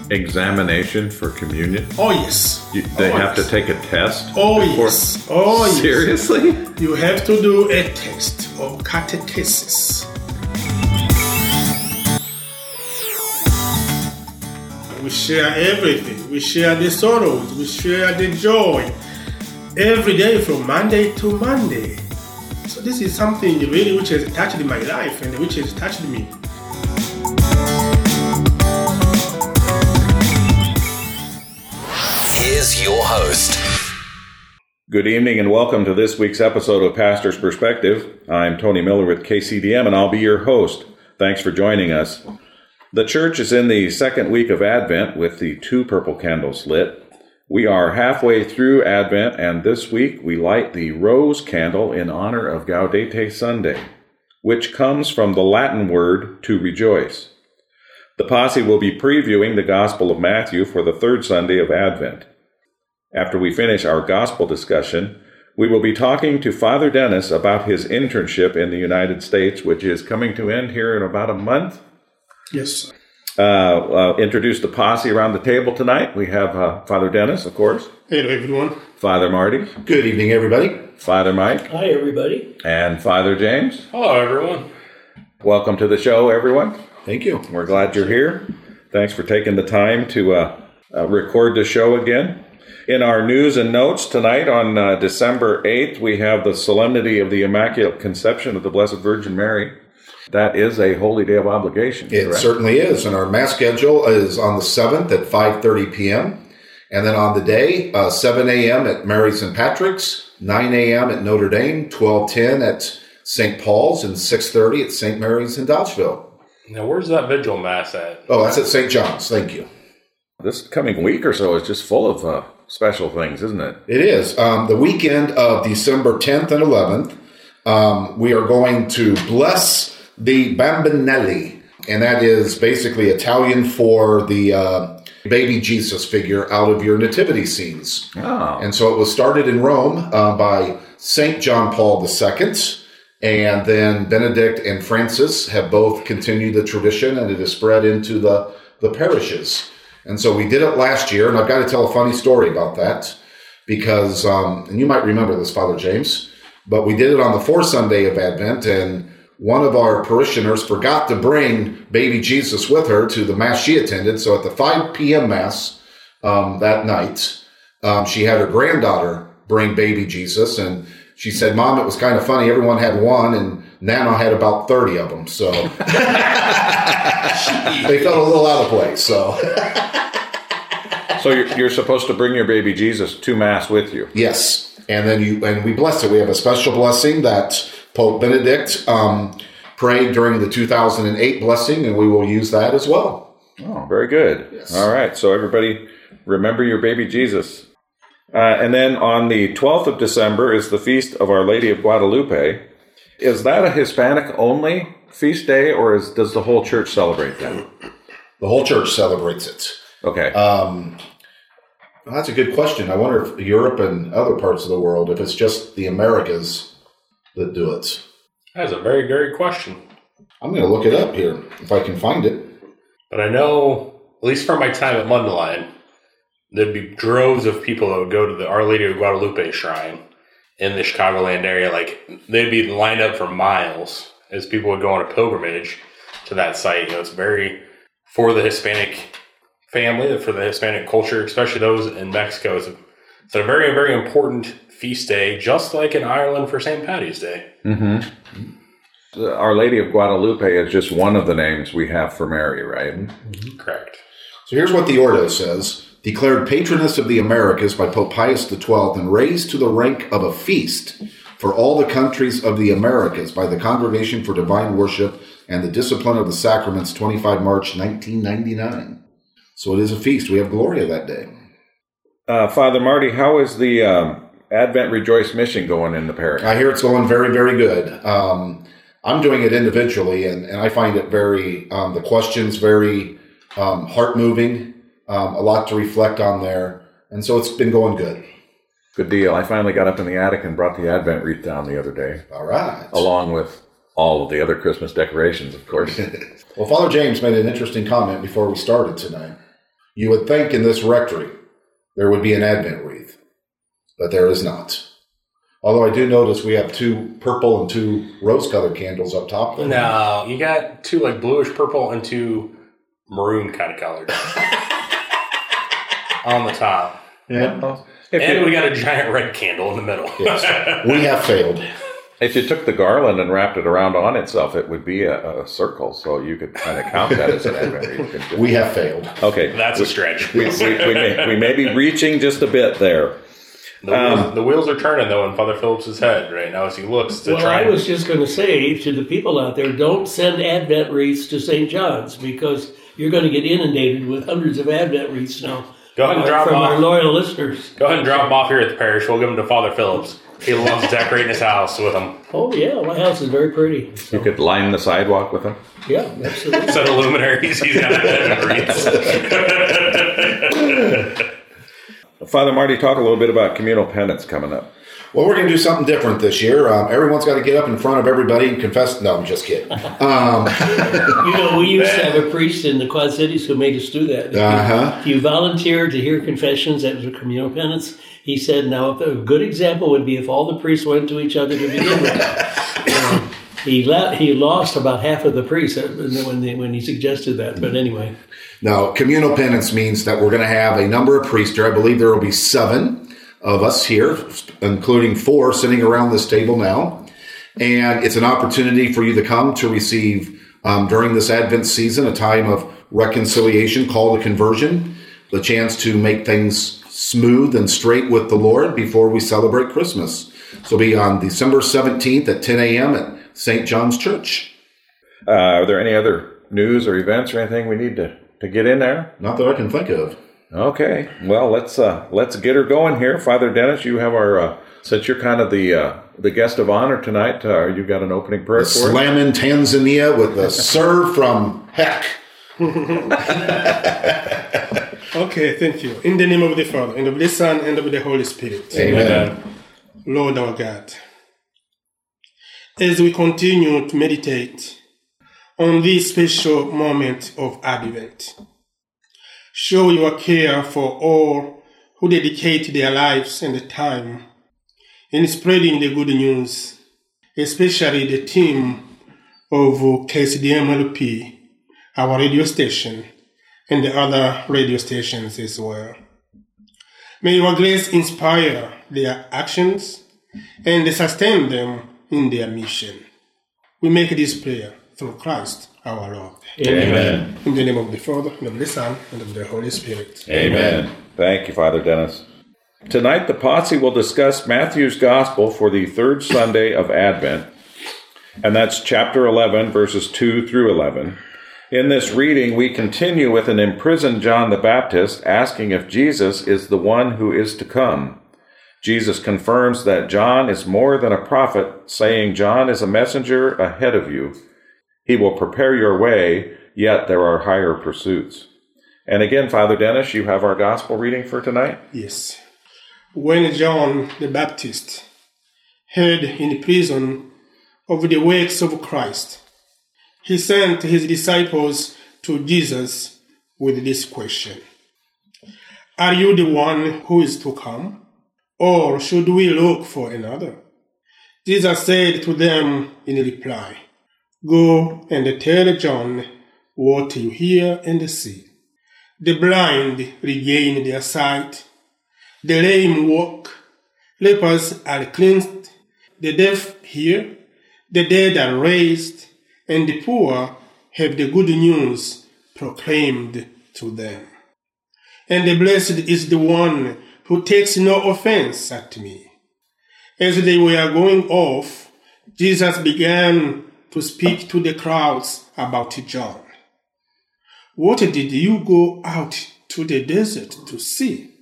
examination for communion? Oh, yes. They have to take a test? Oh, yes. Oh, yes. Seriously? You have to do a test of catechesis. We share everything. We share the sorrows. We share the joy. Every day from Monday to Monday. So this is something really which has touched my life and which has touched me. Here's your host. Good evening and welcome to this week's episode of Pastor's Perspective. I'm Tony Miller with KCDM and I'll be your host. Thanks for joining us. The church is in the second week of Advent with the 2 purple candles lit. We are halfway through Advent, and this week we light the rose candle in honor of Gaudete Sunday, which comes from the Latin word to rejoice. The posse will be previewing the Gospel of Matthew for the third Sunday of Advent. After we finish our gospel discussion, we will be talking to Father Dennis about his internship in the United States, which is coming to end here in about a month. Yes. Introduce the posse around the table tonight. We have Father Dennis, of course. Hello, everyone. Father Marty. Good evening, everybody. Father Mike. Hi, everybody. And Father James. Hello, everyone. Welcome to the show, everyone. Thank you. We're glad you're here. Thanks for taking the time to record the show again. In our news and notes tonight on December 8th, we have the Solemnity of the Immaculate Conception of the Blessed Virgin Mary. That is a holy day of obligation. It correct? certainly is. And our Mass schedule is on the 7th at 5:30 p.m. And then on the day, 7 a.m. at Mary St. Patrick's, 9 a.m. at Notre Dame, 12:10 at St. Paul's, and 6:30 at St. Mary's in Dodgeville. Now, where's that vigil mass at? Oh, that's at St. John's. Thank you. This coming week or so is just full of special things, isn't it? It is. The weekend of December 10th and 11th, we are going to bless the Bambinelli, and that is basically Italian for the baby Jesus figure out of your nativity scenes. Oh. And so it was started in Rome by St. John Paul II, and then Benedict and Francis have both continued the tradition, and it has spread into the parishes. And so we did it last year, and I've got to tell a funny story about that, because, and you might remember this, Father James, but we did it on the fourth Sunday of Advent, and one of our parishioners forgot to bring baby Jesus with her to the Mass she attended. So at the 5 p.m. Mass that night, she had her granddaughter bring baby Jesus. And she said, "Mom, it was kind of funny. Everyone had one, and Nana had about 30 of them." So they felt a little out of place. So you're supposed to bring your baby Jesus to Mass with you? Yes. And then we bless it. We have a special blessing that Pope Benedict prayed during the 2008 blessing, and we will use that as well. Oh, very good. Yes. All right. So everybody, remember your baby Jesus. And then on the 12th of December is the Feast of Our Lady of Guadalupe. Is that a Hispanic-only feast day, or does the whole church celebrate that? The whole church celebrates it. Okay. Well, that's a good question. I wonder if Europe and other parts of the world, if it's just the Americas that do it. That's a very great question. I'm going to look it up here if I can find it. But I know, at least from my time at Mundelein, there'd be droves of people that would go to the Our Lady of Guadalupe shrine in the Chicagoland area. Like, they'd be lined up for miles as people would go on a pilgrimage to that site. You know, it's very, for the Hispanic family, for the Hispanic culture, especially those in Mexico. It's a very, very important feast day, just like in Ireland for St. Paddy's Day. Mm-hmm. Our Lady of Guadalupe is just one of the names we have for Mary, right? Mm-hmm. Correct. So here's what the Ordo says. Declared patroness of the Americas by Pope Pius XII and raised to the rank of a feast for all the countries of the Americas by the Congregation for Divine Worship and the Discipline of the Sacraments, 25 March 1999. So it is a feast. We have Gloria that day. Father Marty, how is the Advent Rejoice mission going in the parish? I hear it's going very, very good. I'm doing it individually, and I find it very, the questions very heart-moving, a lot to reflect on there. And so it's been going good. Good deal. I finally got up in the attic and brought the Advent wreath down the other day. All right. Along with all of the other Christmas decorations, of course. Well, Father James made an interesting comment before we started tonight. You would think in this rectory there would be an Advent wreath, but there is not. Although I do notice we have 2 purple and 2 rose-colored candles up top. No, you got 2 like bluish purple and 2 maroon kind of colored on the top. Yeah. And we got a giant red candle in the middle. Yes. We have failed. If you took the garland and wrapped it around on itself, it would be a circle, so you could kind of count that as an Advent wreath. We have failed. Okay. That's a stretch. We may be reaching just a bit there. The wheels are turning, though, in Father Phillip's head right now as he looks to try. I was just going to say to the people out there, don't send Advent wreaths to St. John's, because you're going to get inundated with hundreds of Advent wreaths now. Go ahead and drop from off. our loyal listeners. Go ahead and drop them off here at the parish. We'll give them to Father Phillips. He loves decorating his house with them. Oh, yeah, my house is very pretty. So, You could line the sidewalk with them. yeah, absolutely. Set of luminaries. He's got wreaths. Father Marty, talk a little bit about communal penance coming up. Well, we're going to do something different this year. Everyone's got to get up in front of everybody and confess. No, I'm just kidding. We used to have a priest in the Quad Cities who made us do that. If you volunteered to hear confessions at the communal penance, he said, now, a good example would be if all the priests went to each other to begin with. He lost about half of the priests when he suggested that. But anyway. Now, communal penance means that we're going to have a number of priests here. I believe there will be 7 of us here, including 4 sitting around this table now. And it's an opportunity for you to come to receive, during this Advent season, a time of reconciliation, call to conversion, the chance to make things smooth and straight with the Lord before we celebrate Christmas. So it'll be on December 17th at 10 a.m. at St. John's Church. Are there any other news or events or anything we need to get in there? Not that I can think of. Okay, well, let's get her going here. Father Dennis, you have our, since you're kind of the guest of honor tonight, you got an opening prayer for us? Slam in Tanzania with the serve from heck. Okay, thank you. In the name of the Father, and of the Son, and of the Holy Spirit. Amen. Lord our God, as we continue to meditate on this special moment of Advent, show your care for all who dedicate their lives and time in spreading the good news, especially the team of KCDM-LP, our radio station, and the other radio stations as well. May your grace inspire their actions and sustain them in their mission. We make this prayer through Christ our Lord. Amen. In the name of the Father, and of the Son, and of the Holy Spirit. Amen. Thank you, Father Dennis. Tonight, the Posse will discuss Matthew's Gospel for the 3rd Sunday of Advent, and that's chapter 11, verses 2 through 11. In this reading, we continue with an imprisoned John the Baptist asking if Jesus is the one who is to come. Jesus confirms that John is more than a prophet, saying John is a messenger ahead of you. He will prepare your way, yet there are higher pursuits. And again, Father Dennis, you have our gospel reading for tonight? Yes. When John the Baptist heard in prison of the works of Christ, he sent his disciples to Jesus with this question: Are you the one who is to come, or should we look for another? Jesus said to them in reply, Go and tell John what you hear and see. The blind regain their sight, the lame walk, lepers are cleansed, the deaf hear, the dead are raised, and the poor have the good news proclaimed to them. And blessed is the one who takes no offense at me. As they were going off, Jesus began to speak to the crowds about John. What did you go out to the desert to see?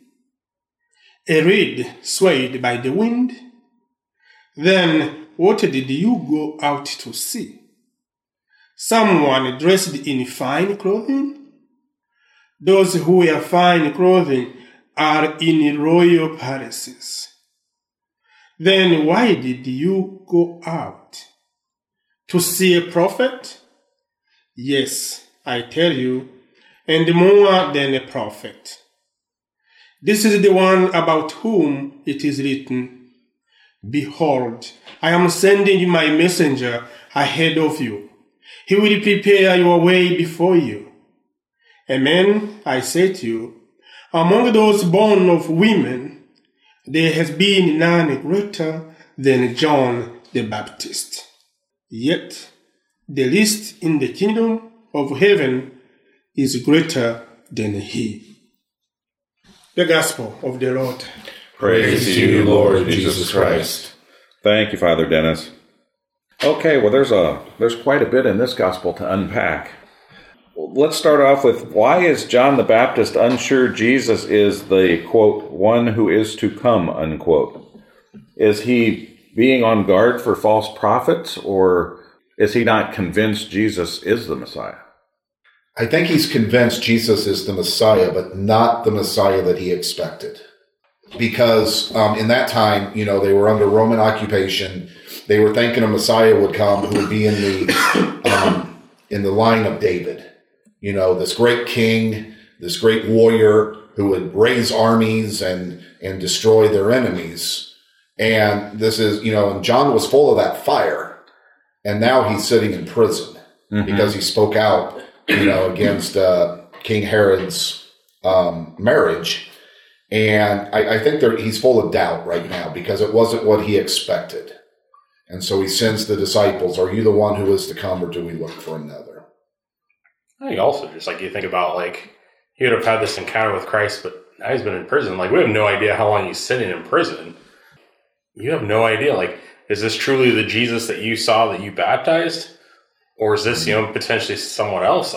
A reed swayed by the wind? Then what did you go out to see? Someone dressed in fine clothing? Those who wear fine clothing are in royal palaces. Then why did you go out? To see a prophet? Yes, I tell you, and more than a prophet. This is the one about whom it is written, Behold, I am sending my messenger ahead of you. He will prepare your way before you. Amen, I say to you, among those born of women, there has been none greater than John the Baptist. Yet, the least in the kingdom of heaven is greater than he. The Gospel of the Lord. Praise to you, Lord Jesus Christ. Thank you, Father Dennis. Okay, well, there's quite a bit in this Gospel to unpack. Let's start off with, why is John the Baptist unsure Jesus is the, quote, one who is to come, unquote? Is he being on guard for false prophets, or is he not convinced Jesus is the Messiah? I think he's convinced Jesus is the Messiah, but not the Messiah that he expected. Because in that time, they were under Roman occupation. They were thinking a Messiah would come who would be in the line of David. This great king, this great warrior who would raise armies and destroy their enemies. And this is, and John was full of that fire. And now he's sitting in prison because he spoke out, against King Herod's marriage. And I think he's full of doubt right now because it wasn't what he expected. And so he sends the disciples, are you the one who is to come, or do we look for another? I think also, just like you think about, he would have had this encounter with Christ, but now he's been in prison. We have no idea how long he's sitting in prison. You have no idea. Is this truly the Jesus that you saw, that you baptized? Or is this, potentially someone else?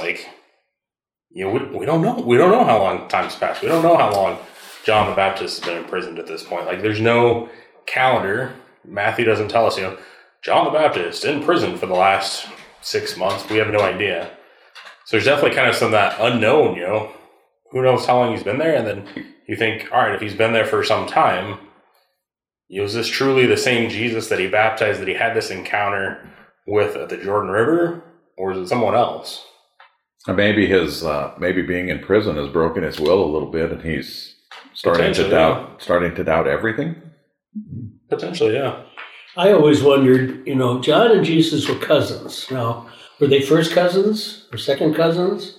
We don't know. We don't know how long time's passed. We don't know how long John the Baptist has been imprisoned at this point. There's no calendar. Matthew doesn't tell us, John the Baptist in prison for the last 6 months. We have no idea. So there's definitely kind of some of that unknown, who knows how long he's been there? And then you think, all right, if he's been there for some time, is this truly the same Jesus that he baptized, that he had this encounter with at the Jordan River, or is it someone else? Maybe maybe being in prison has broken his will a little bit, and he's starting to doubt everything. Potentially, yeah. I always wondered, John and Jesus were cousins. Now, were they first cousins or second cousins?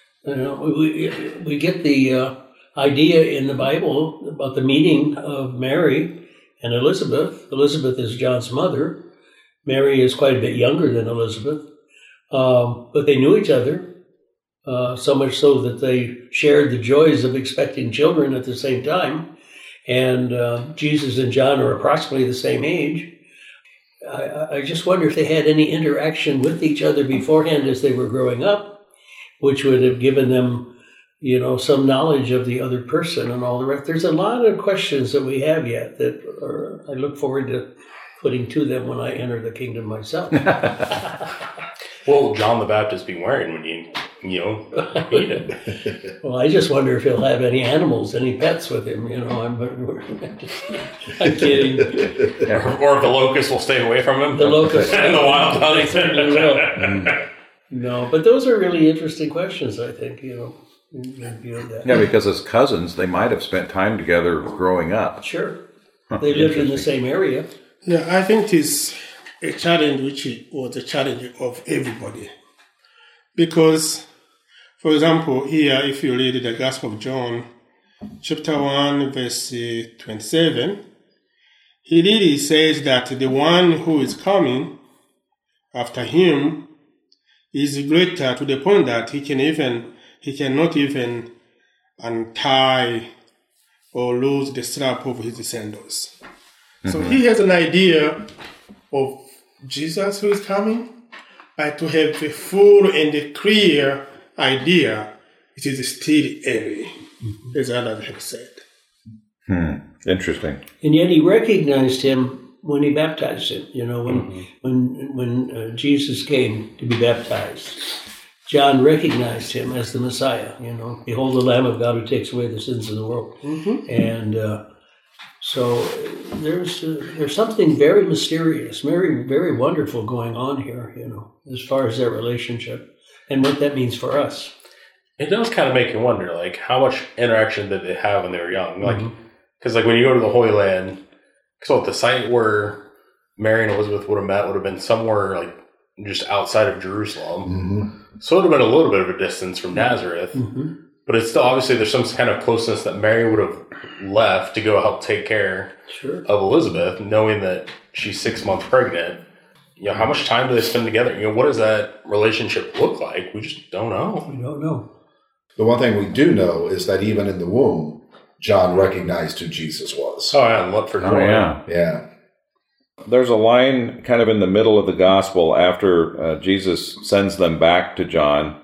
We get the idea in the Bible about the meeting of Mary and Elizabeth. Elizabeth is John's mother. Mary is quite a bit younger than Elizabeth. But they knew each other, so much so that they shared the joys of expecting children at the same time. And Jesus and John are approximately the same age. I just wonder if they had any interaction with each other beforehand as they were growing up, which would have given them, some knowledge of the other person and all the rest. There's a lot of questions that we have yet that I look forward to putting to them when I enter the kingdom myself. What will John the Baptist be wearing when you meet him? Well, I just wonder if he'll have any animals, any pets with him. I'm kidding. Or if the locusts will stay away from him. The locusts and the wild honey. They certainly will. No, but those are really interesting questions, I think, that. Yeah, because as cousins, they might have spent time together growing up. Sure. They lived in the same area. Yeah, I think it is a challenge which was a challenge of everybody. Because, for example, here, if you read the Gospel of John, chapter 1, verse 27, he really says that the one who is coming after him is greater, to the point that he cannot even untie or lose the strap of his sandals. So he has an idea of Jesus who is coming, but to have a full and a clear idea, it is still early, as others have said. Interesting. And yet he recognized him when he baptized him. When Jesus came to be baptized, John recognized him as the Messiah. Behold the Lamb of God who takes away the sins of the world. And so there's something very mysterious, very, very wonderful going on here, as far as their relationship and what that means for us. it does kind of make you wonder, like, how much interaction did they have when they were young? Like, because like when you go to the Holy Land, so the site where Mary and Elizabeth would have met would have been somewhere like just outside of Jerusalem. So it would have been a little bit of a distance from Nazareth. But it's still, obviously, there's some kind of closeness that Mary would have left to go help take care of Elizabeth, knowing that she's 6 months pregnant. You know, how much time do they spend together? You know, what does that relationship look like? We just don't know. We don't know. The one thing we do know is that even in the womb, John recognized who Jesus was. Oh, yeah, and look for joy. Yeah. There's a line kind of in the middle of the gospel after Jesus sends them back to John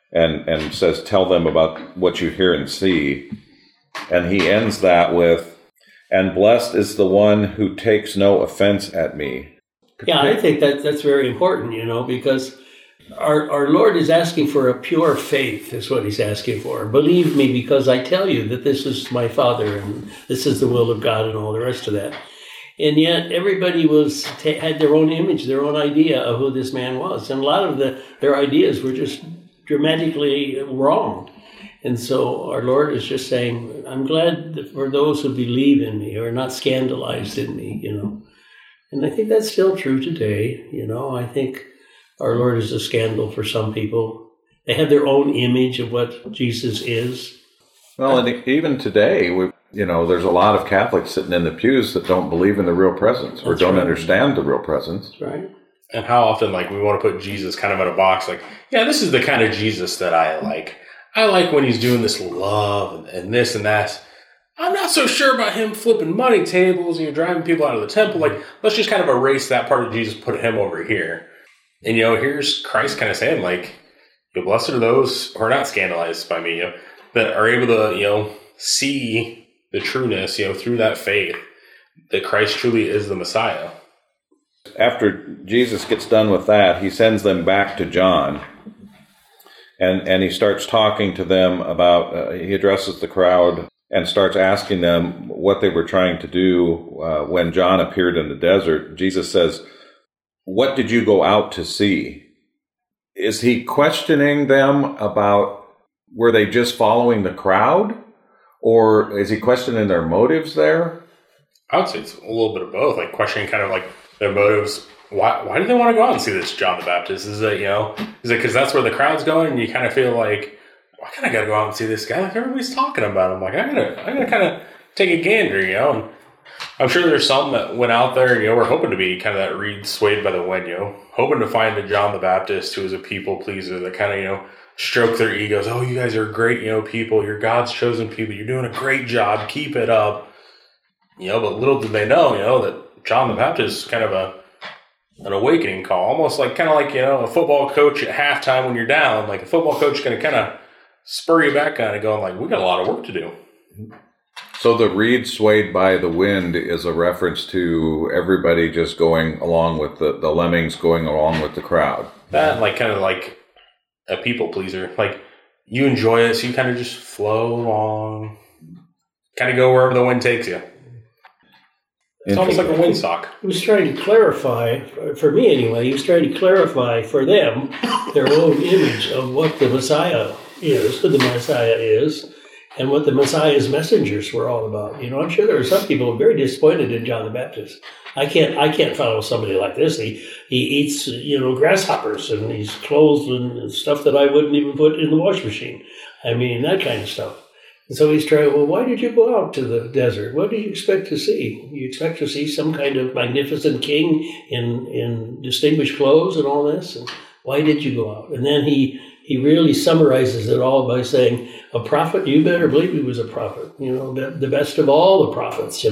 and says, tell them about what you hear and see. And he ends that with, and blessed is the one who takes no offense at me. Yeah, I think that's very important, you know, because our Lord is asking for a pure faith, is what he's asking for. Believe me because I tell you that this is my Father and this is the will of God and all the rest of that. And yet everybody had their own image, their own idea of who this man was. And a lot of their ideas were just dramatically wrong. And so our Lord is just saying, I'm glad that for those who believe in me or are not scandalized in me, you know. And I think that's still true today, you know. I think our Lord is a scandal for some people. They have their own image of what Jesus is. Well, and even today, there's a lot of Catholics sitting in the pews that don't believe in the real presence or don't understand the real presence. That's right. And how often, like, we want to put Jesus kind of in a box, like, yeah, this is the kind of Jesus that I like. I like when he's doing this love and this and that. I'm not so sure about him flipping money tables and driving people out of the temple. Like, let's just kind of erase that part of Jesus, put him over here. And, here's Christ kind of saying, like, blessed are those who are not scandalized by me, that are able to, see the trueness, through that faith that Christ truly is the Messiah. After Jesus gets done with that, he sends them back to John, and he starts talking to them about, he addresses the crowd and starts asking them what they were trying to do when John appeared in the desert. Jesus says, what did you go out to see? Is he questioning them about, were they just following the crowd? Or is he questioning their motives there? I would say it's a little bit of both, like questioning kind of like their motives. Why do they want to go out and see this John the Baptist? Is it because that's where the crowd's going and you kind of feel like, I kind of got to go out and see this guy. Like everybody's talking about him. Like I gotta kind of take a gander, And I'm sure there's some that went out there, we're hoping to be kind of that reed swayed by the wind, hoping to find a John the Baptist who is a people pleaser that kind of, stroke their egos. Oh, you guys are great, people. You're God's chosen people. You're doing a great job. Keep it up. But little did they know, that John the Baptist is kind of an awakening call, almost like a football coach at halftime when you're down. Like a football coach is going to kind of spur you back on and going like, we got a lot of work to do. So the reed swayed by the wind is a reference to everybody just going along with the lemmings going along with the crowd. That kind of like a people pleaser. Like you enjoy it, so you kind of just flow along, kind of go wherever the wind takes you. It's almost like a windsock. He was trying to clarify, for me anyway, he was trying to clarify for them their own image of what the Messiah is, who the Messiah is, and what the Messiah's messengers were all about. I'm sure there are some people who are very disappointed in John the Baptist. I can't follow somebody like this. He eats, grasshoppers, and he's clothed in stuff that I wouldn't even put in the wash machine. I mean, that kind of stuff. And so he's trying, well, why did you go out to the desert? What did you expect to see? You expect to see some kind of magnificent king in distinguished clothes and all this? And why did you go out? And then he really summarizes it all by saying, a prophet, you better believe he was a prophet, the best of all the prophets,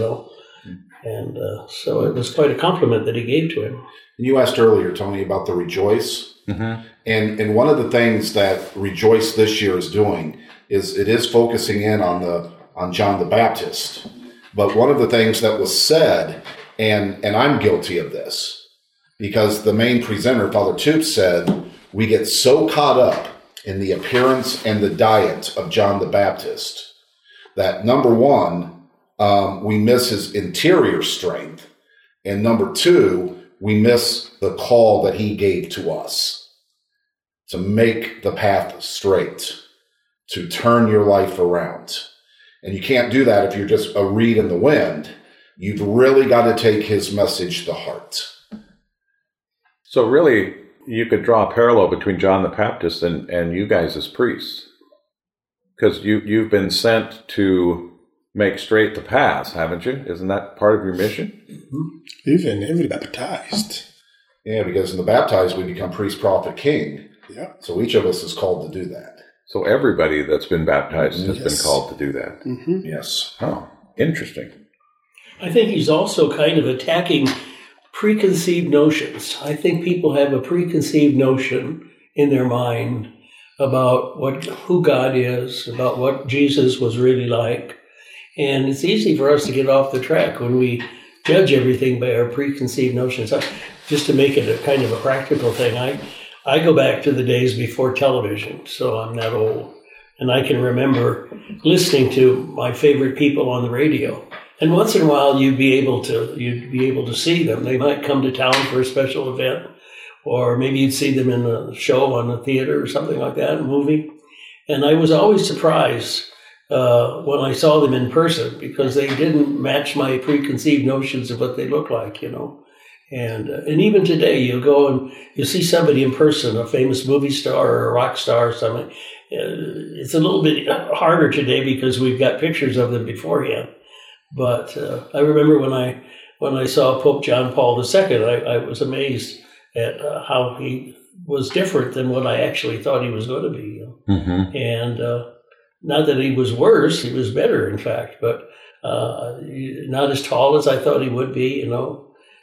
And so it was quite a compliment that he gave to him. You asked earlier, Tony, about the Rejoice. Mm-hmm. And one of the things that Rejoice this year is doing is it is focusing in on John the Baptist. But one of the things that was said, and I'm guilty of this, because the main presenter, Father Toops, said, we get so caught up in the appearance and the diet of John the Baptist that, number one, we miss his interior strength, and number two, we miss the call that he gave to us to make the path straight. to turn your life around. And you can't do that if you're just a reed in the wind. You've really got to take his message to heart. So really, you could draw a parallel between John the Baptist and you guys as priests. Because you've been sent to make straight the paths, haven't you? Isn't that part of your mission? Even every baptized. Yeah, because in the baptized, we become priest, prophet, king. Yeah. So each of us is called to do that. So everybody that's been baptized has been called to do that. Mm-hmm. Yes. Oh, interesting. I think he's also kind of attacking preconceived notions. I think people have a preconceived notion in their mind about who God is, about what Jesus was really like. And it's easy for us to get off the track when we judge everything by our preconceived notions. Just to make it a kind of a practical thing, I go back to the days before television, so I'm that old. And I can remember listening to my favorite people on the radio. And once in a while, you'd be able to see them. They might come to town for a special event, or maybe you'd see them in a show on the theater or something like that, a movie. And I was always surprised when I saw them in person because they didn't match my preconceived notions of what they look like, you know. And even today, you go and you see somebody in person, a famous movie star or a rock star or something. It's a little bit harder today because we've got pictures of them beforehand. But I remember when I saw Pope John Paul II, I was amazed at how he was different than what I actually thought he was going to be. You know? Mm-hmm. And not that he was worse, he was better, in fact, but not as tall as I thought he would be, you know.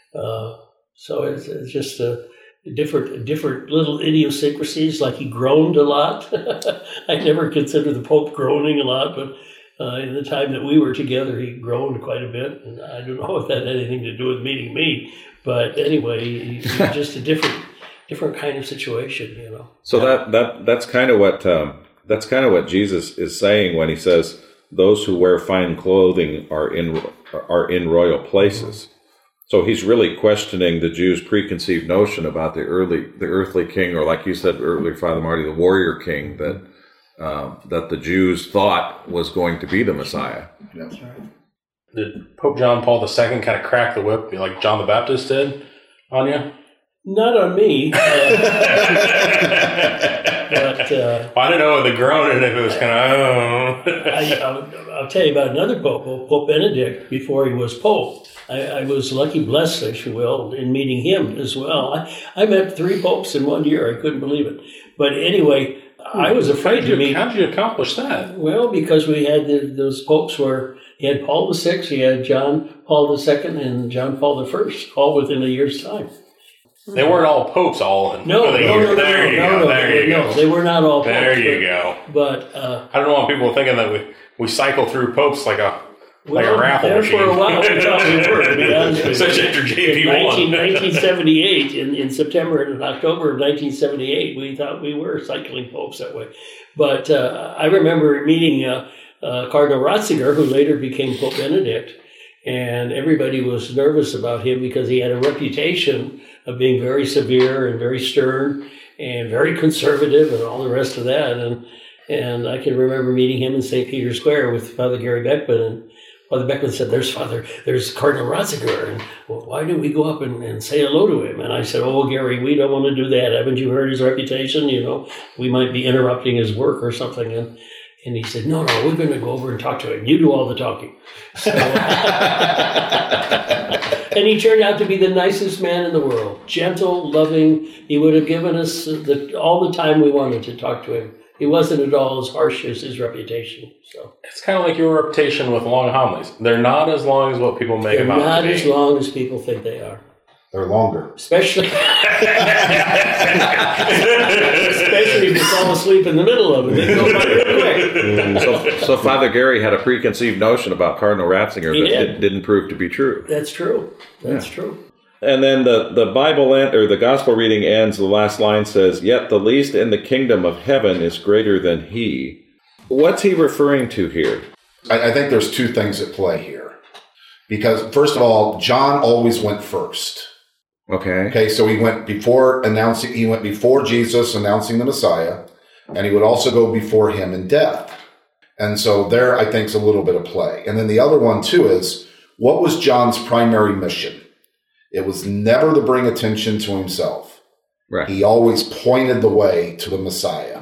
So it's just different little idiosyncrasies, like he groaned a lot. I never considered the Pope groaning a lot, but in the time that we were together, he groaned quite a bit. And I don't know if that had anything to do with meeting me, but anyway, he's just a different kind of situation, you know. So that's kind of what Jesus is saying when he says, "Those who wear fine clothing are in royal places." So he's really questioning the Jews' preconceived notion about the earthly king, or like you said earlier, Father Marty, the warrior king that the Jews thought was going to be the Messiah. That's right. Did Pope John Paul II kind of crack the whip like John the Baptist did on you? Not on me. But I don't know the groaning if it was kind of. I'll tell you about another pope, Pope Benedict, before he was pope. I was lucky, blessed, if you will, in meeting him as well. I met 3 popes in 1 year. I couldn't believe it. But anyway, I was afraid to meet. How did you accomplish that? Well, because we had those popes where you had Paul VI, you had John Paul II, and John Paul I, all within a year's time. They weren't all popes all in No, There you go. They were not all popes. There you go. But I don't want people thinking that we cycle through popes like a raffle there machine. For a while, we thought we were, to be honest with you. Such after JP1. In 1978, in September and October of 1978, we thought we were cycling popes that way. But I remember meeting Cardinal Ratzinger, who later became Pope Benedict, and everybody was nervous about him because he had a reputation of being very severe and very stern and very conservative and all the rest of that. And I can remember meeting him in St. Peter's Square with Father Gary Beckman, and Father Beckman said, there's Cardinal Ratzinger, and well, why don't we go up and say hello to him? And I said, oh, Gary, we don't want to do that. Haven't you heard his reputation? You know, we might be interrupting his work or something. And he said, no, we're going to go over and talk to him. You do all the talking. So, and he turned out to be the nicest man in the world. Gentle, loving. He would have given us all the time we wanted to talk to him. He wasn't at all as harsh as his reputation. So it's kind of like your reputation with long homilies. They're not as long as what people make them out to be. They're not as long as people think they are. They're longer. Especially if you fall asleep in the middle of it. They go by real quick. So Father Gary had a preconceived notion about Cardinal Ratzinger that didn't prove to be true. That's true. That's true. And then the Bible or the Gospel reading ends, the last line says, "Yet the least in the kingdom of heaven is greater than he." What's he referring to here? I think there's 2 things at play here. Because, first of all, John always went first. Okay. Okay, so he went before Jesus announcing the Messiah. and he would also go before him in death. And so there, I think, is a little bit of play. And then the other one, too, is what was John's primary mission? It was never to bring attention to himself. Right. He always pointed the way to the Messiah.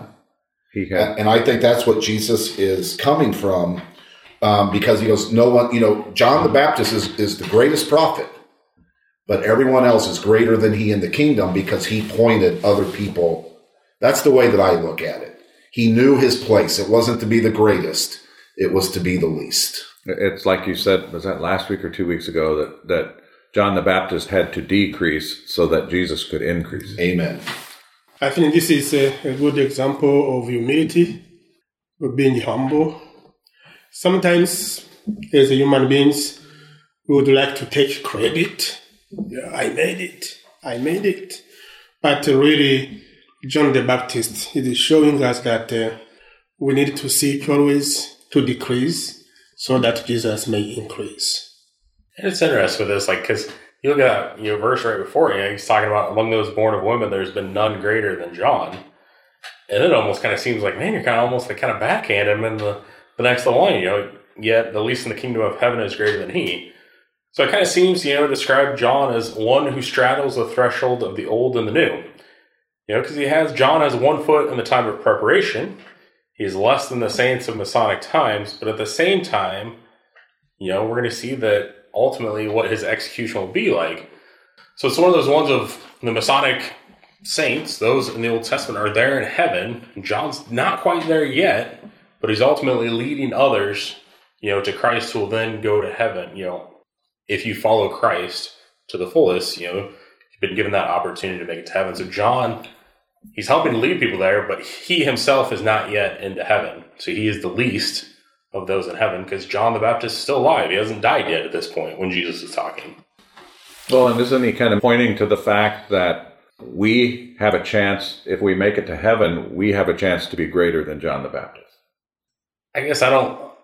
And I think that's what Jesus is coming from, because he goes, no one, John the Baptist is the greatest prophet, but everyone else is greater than he in the kingdom because he pointed other people. That's the way that I look at it. He knew his place. It wasn't to be the greatest. It was to be the least. It's like you said, was that last week or 2 weeks ago, that John the Baptist had to decrease so that Jesus could increase. Amen. I think this is a good example of humility, of being humble. Sometimes, as human beings, we would like to take credit. Yeah, I made it. But really, John the Baptist is showing us that we need to seek always to decrease so that Jesus may increase. And it's interesting with this, because you look at that verse right before, he's talking about among those born of women, there's been none greater than John. And it almost kind of seems like, man, you're kind of almost kind of backhand him in the next line, yet the least in the kingdom of heaven is greater than he. So it kind of seems, to describe John as one who straddles the threshold of the old and the new. Because John has 1 foot in the time of preparation. He's less than the saints of Masonic times, but at the same time, we're going to see that ultimately what his execution will be like. So it's one of those ones of the Masonic saints, those in the Old Testament are there in heaven. John's not quite there yet, but he's ultimately leading others, to Christ, who will then go to heaven. If you follow Christ to the fullest, you've been given that opportunity to make it to heaven. So John, he's helping to lead people there, but he himself is not yet into heaven. So he is the least of those in heaven, because John the Baptist is still alive. He hasn't died yet at this point when Jesus is talking. Well, and isn't he kind of pointing to the fact that we have a chance, if we make it to heaven, we have a chance to be greater than John the Baptist? I guess I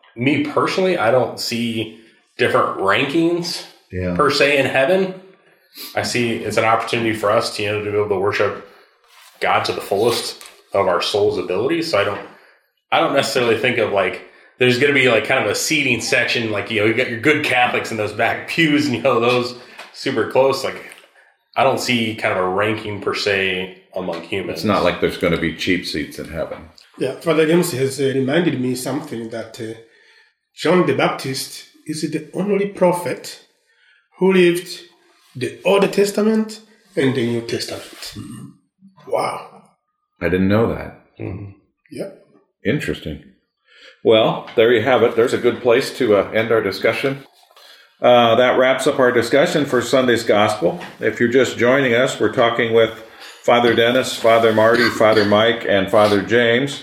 don't see different rankings per se in heaven. I see it's an opportunity for us to, to be able to worship God to the fullest of our soul's ability. So I don't necessarily think of there's going to be kind of a seating section, you got your good Catholics in those back pews and, those super close. I don't see kind of a ranking per se among humans. It's not like there's going to be cheap seats in heaven. Yeah, Father James has reminded me something that John the Baptist is the only prophet who lived the Old Testament and the New Testament. Mm-hmm. Wow. I didn't know that. Mm-hmm. Yeah. Interesting. Well, there you have it. There's a good place to end our discussion. That wraps up our discussion for Sunday's Gospel. If you're just joining us, we're talking with Father Dennis, Father Marty, Father Mike, and Father James.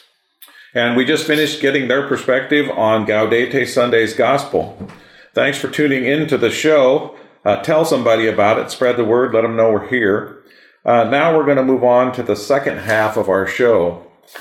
And we just finished getting their perspective on Gaudete Sunday's Gospel. Thanks for tuning in to the show. Tell somebody about it. Spread the word. Let them know we're here. Now we're going to move on to the second half of our show.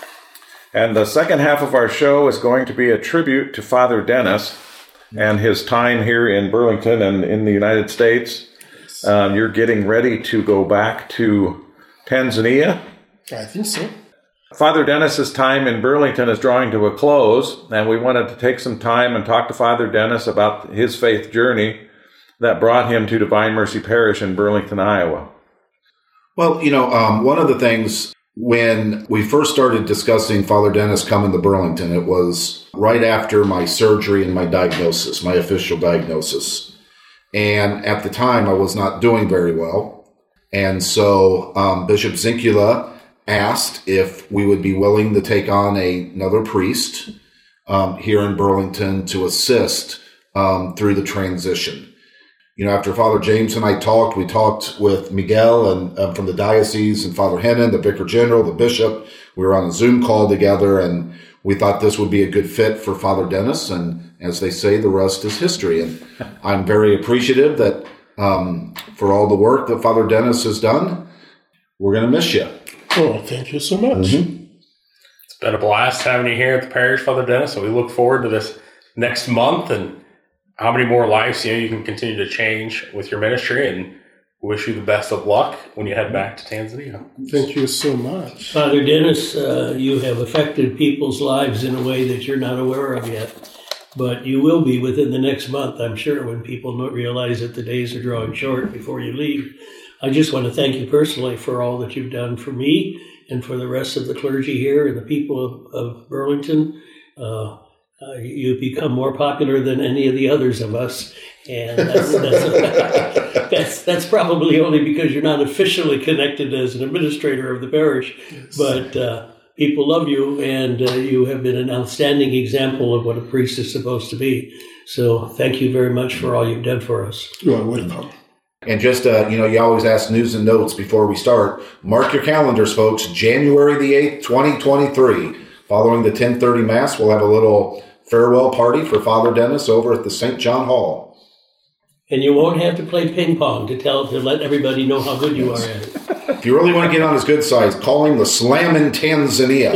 And the second half of our show is going to be a tribute to Father Dennis and his time here in Burlington and in the United States. You're getting ready to go back to Tanzania? I think so. Father Dennis's time in Burlington is drawing to a close, and we wanted to take some time and talk to Father Dennis about his faith journey that brought him to Divine Mercy Parish in Burlington, Iowa. Well, one of the things when we first started discussing Father Dennis coming to Burlington, it was right after my surgery and my diagnosis, my official diagnosis. And at the time, I was not doing very well. And so Bishop Zinkula asked if we would be willing to take on another priest here in Burlington to assist through the transition. After Father James and I talked, we talked with Miguel and from the diocese and Father Hennon, the Vicar General, the Bishop. We were on a Zoom call together, and we thought this would be a good fit for Father Dennis. And as they say, the rest is history. And I'm very appreciative that for all the work that Father Dennis has done. We're going to miss you. Oh, thank you so much. Mm-hmm. It's been a blast having you here at the parish, Father Dennis. So we look forward to this next month and how many more lives you can continue to change with your ministry. And wish you the best of luck when you head back to Tanzania. Thank you so much. Father Dennis, you have affected people's lives in a way that you're not aware of yet. But you will be within the next month, I'm sure, when people realize that the days are drawing short before you leave. I just want to thank you personally for all that you've done for me and for the rest of the clergy here and the people of Burlington. You've become more popular than any of the others of us. And that's probably only because you're not officially connected as an administrator of the parish. Yes. But people love you, and you have been an outstanding example of what a priest is supposed to be. So thank you very much for all you've done for us. You are welcome. And just, you always ask news and notes before we start. Mark your calendars, folks. January the 8th, 2023. Following the 10:30 Mass, we'll have a little farewell party for Father Dennis over at the St. John Hall. And you won't have to play ping pong to let everybody know how good you are at it. If you really want to get on his good side, call him the Slam in Tanzania.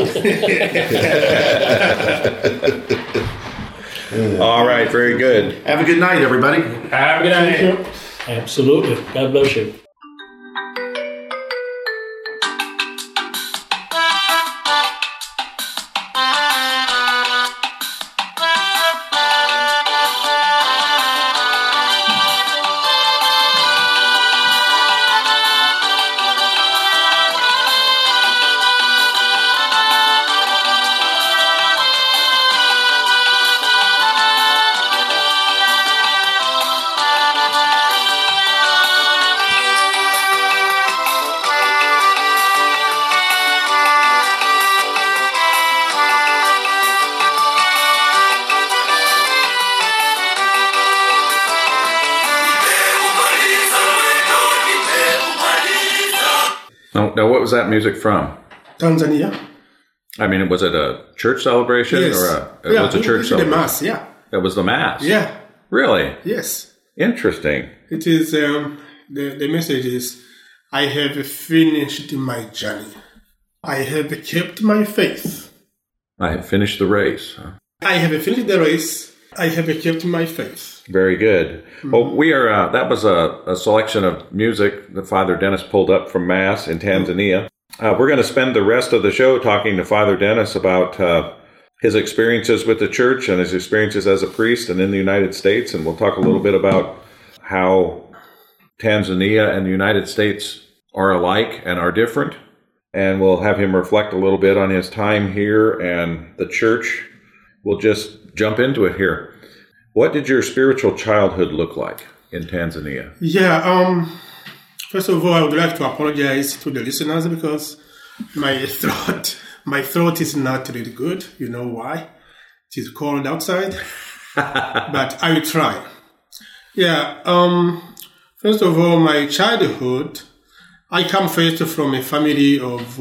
All right, very good. Have a good night, everybody. Have a good night. Absolutely. God bless you. Now, what was that music from? Tanzania. I mean, was it a church celebration? Yes. Or it was a church celebration? The Mass, yeah. It was the Mass? Yeah. Really? Yes. Interesting. It is, the message is, I have finished my journey. I have kept my faith. I have finished the race. I have finished the race. I have kept my faith. Very good. Mm-hmm. Well, we are. That was a selection of music that Father Dennis pulled up from Mass in Tanzania. We're going to spend the rest of the show talking to Father Dennis about his experiences with the church and his experiences as a priest and in the United States. And we'll talk a little bit about how Tanzania and the United States are alike and are different. And we'll have him reflect a little bit on his time here and the church. We'll just jump into it here. What did your spiritual childhood look like in Tanzania? Yeah, first of all, I would like to apologize to the listeners because my throat is not really good. You know why? It is cold outside, but I will try. Yeah, first of all, my childhood, I come first from a family of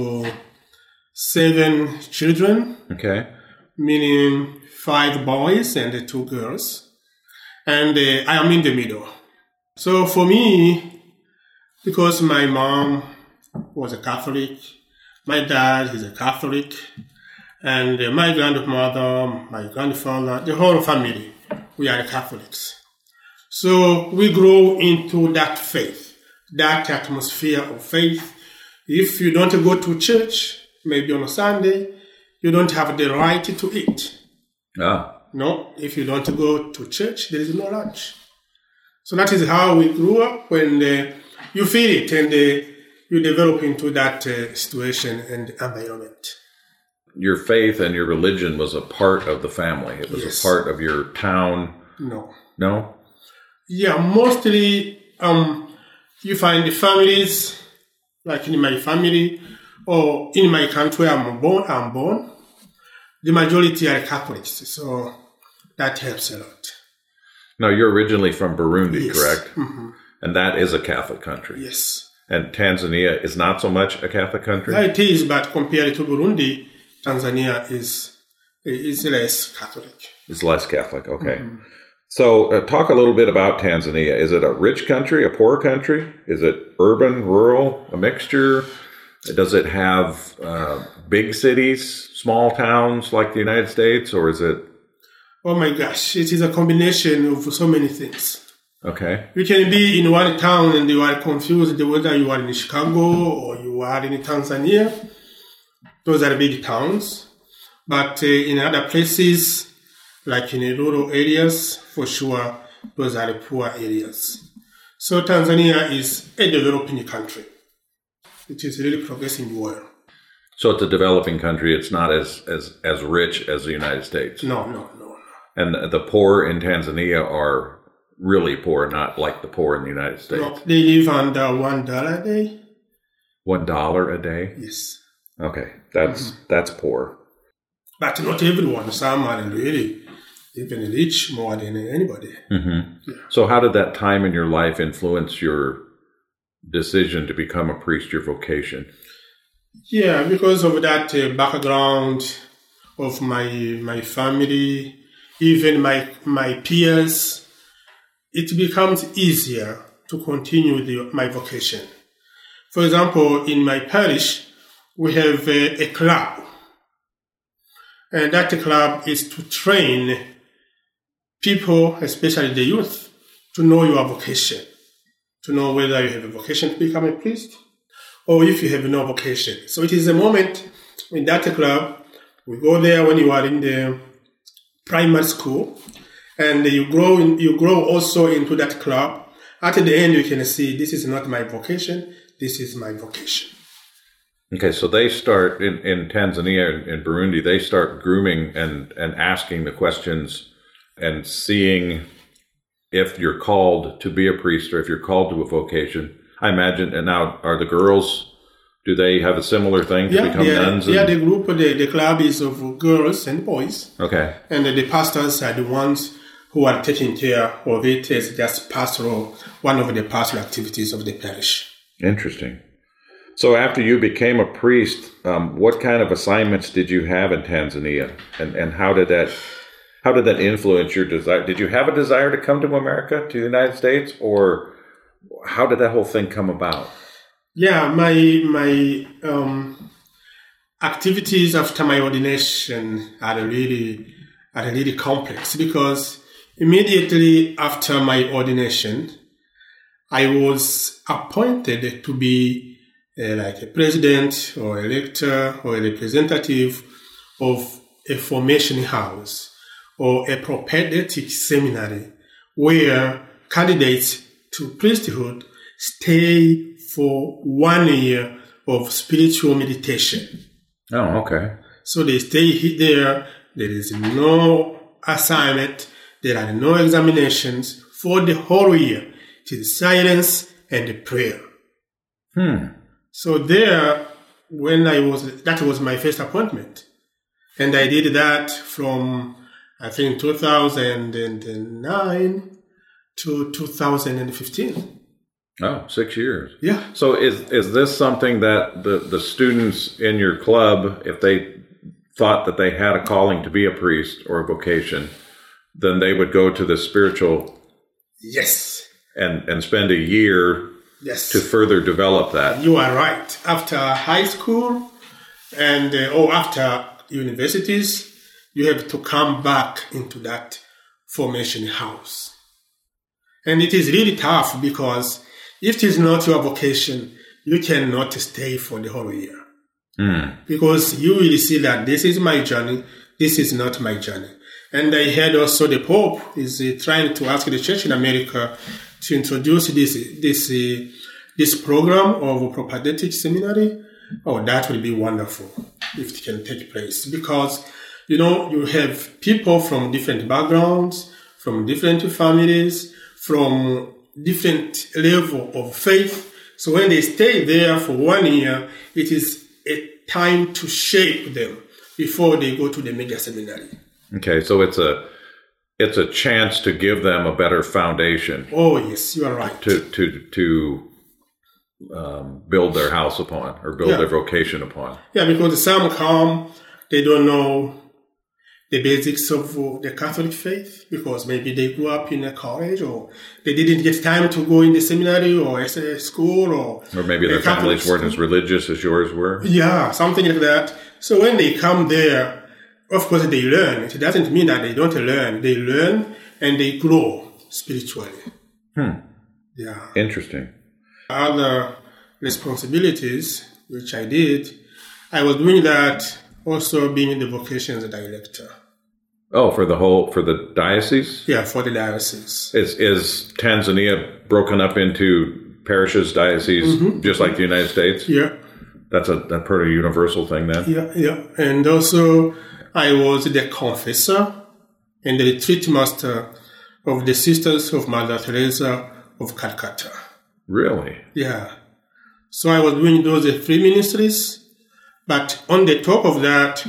7 children. Okay. Meaning 5 boys and 2 girls. And I am in the middle. So for me, because my mom was a Catholic, my dad is a Catholic, and my grandmother, my grandfather, the whole family, we are Catholics. So we grow into that faith, that atmosphere of faith. If you don't go to church, maybe on a Sunday, you don't have the right to eat. Ah. No, if you don't go to church, there is no lunch. So that is how we grew up. When you feel it and you develop into that situation and environment. Your faith and your religion was a part of the family. It was Yes. a part of your town. No. No? Yeah, mostly you find the families, like in my family or in my country where I'm born, the majority are Catholics, so that helps a lot. No, you're originally from Burundi, Yes. correct? Mm-hmm. And that is a Catholic country. Yes. And Tanzania is not so much a Catholic country? Yeah, it is, but compared to Burundi, Tanzania is less Catholic. It's less Catholic, okay. Mm-hmm. So talk a little bit about Tanzania. Is it a rich country, a poor country? Is it urban, rural, a mixture? Does it have big cities, small towns like the United States, or is it? Oh my gosh, it is a combination of so many things. Okay. You can be in one town and you are confused whether you are in Chicago or you are in Tanzania. Those are big towns. But in other places, like in rural areas, for sure, those are the poor areas. So Tanzania is a developing country. It is really progressing well. So it's a developing country. It's not as rich as the United States. No. And the poor in Tanzania are really poor, not like the poor in the United States. No, they live under $1 a day. $1 a day? Yes. Okay, that's poor. But not everyone. Some are really even rich more than anybody. Mm-hmm. Yeah. So how did that time in your life influence your decision to become a priest, your vocation? Yeah, because of that background of my family, even my peers, it becomes easier to continue my vocation. For example, in my parish, we have a club. And that club is to train people, especially the youth, to know your vocation, to know whether you have a vocation to become a priest or if you have no vocation. So it is a moment in that club, we go there when you are in the primary school, and you grow also into that club. At the end, you can see, this is not my vocation, this is my vocation. Okay, so they start in Tanzania, in Burundi, they start grooming and asking the questions and seeing if you're called to be a priest or if you're called to a vocation. I imagine, and now are the girls, do they have a similar thing to become nuns? Yeah, the group, the club is of girls and boys. Okay. And the pastors are the ones who are taking care of it as just one of the pastoral activities of the parish. Interesting. So after you became a priest, what kind of assignments did you have in Tanzania, and how did that influence your desire? Did you have a desire to come to America, to the United States, or how did that whole thing come about? Yeah, my activities after my ordination are really complex, because immediately after my ordination, I was appointed to be like a president or a rector or a representative of a formation house or a propedeutic seminary where candidates to priesthood stay for 1 year of spiritual meditation. Oh, okay. So they stay there. There is no assignment. There are no examinations for the whole year. It is silence and prayer. So there, that was my first appointment. And I did that from, I think, 2009 to 2015. Oh, 6 years. Yeah. So is this something that the students in your club, if they thought that they had a calling to be a priest or a vocation, then they would go to the spiritual... Yes. And spend a year to further develop that. You are right. After high school and or after universities, you have to come back into that formation house. And it is really tough, because if it is not your vocation, you cannot stay for the whole year. Because you will see that this is my journey, this is not my journey. And I heard also the Pope is trying to ask the church in America to introduce this program of propedeutic seminary. Oh, that would be wonderful if it can take place, because you have people from different backgrounds, from different families, from different level of faith. So when they stay there for 1 year, it is a time to shape them before they go to the mega seminary. Okay, so it's a chance to give them a better foundation. Oh yes, you are right. To build their house upon, or build their vocation upon. Yeah, because some come, they don't know the basics of the Catholic faith, because maybe they grew up in a college, or they didn't get time to go in the seminary or a school, or maybe their families weren't as religious as yours were. Yeah, something like that. So when they come there, of course they learn. It doesn't mean that they don't learn. They learn and they grow spiritually. Yeah. Interesting. Other responsibilities, which I did, I was doing that also being the vocations director. Oh, for the diocese? Yeah, for the diocese. Is Tanzania broken up into parishes, dioceses, just like the United States? Yeah. That's a pretty universal thing then? Yeah. And also, I was the confessor and the retreat master of the Sisters of Mother Teresa of Calcutta. Really? Yeah. So I was doing those 3 ministries, but on the top of that,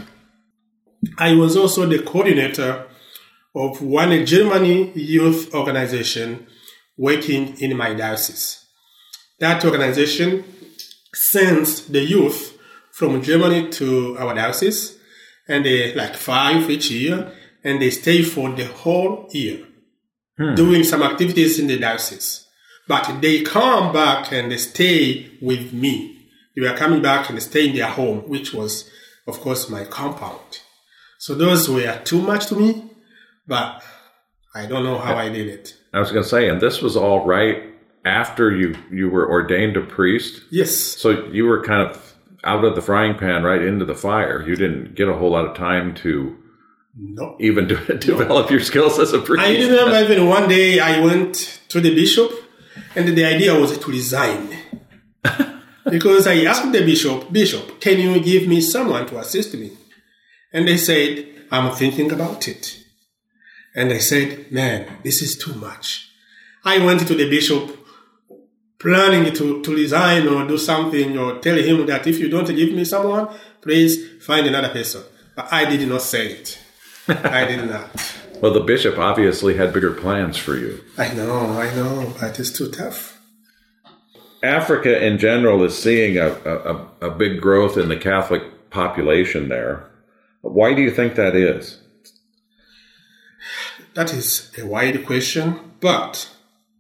I was also the coordinator of one Germany youth organization working in my diocese. That organization sends the youth from Germany to our diocese, and they 5 each year, and they stay for the whole year, doing some activities in the diocese. But they come back and they stay with me. They were coming back and stay in their home, which was, of course, my compound. So those were too much to me, but I don't know how I did it. I was going to say, and this was all right after you were ordained a priest? Yes. So you were kind of out of the frying pan right into the fire. You didn't get a whole lot of time to even develop your skills as a priest. I remember even one day I went to the bishop, and the idea was to resign. Because I asked the Bishop, can you give me someone to assist me? And they said, I'm thinking about it. And I said, man, this is too much. I went to the bishop planning to resign or do something or tell him that if you don't give me someone, please find another person. But I did not say it. I did not. Well, the bishop obviously had bigger plans for you. I know, but it's too tough. Africa in general is seeing a big growth in the Catholic population there. Why do you think that is? That is a wide question, but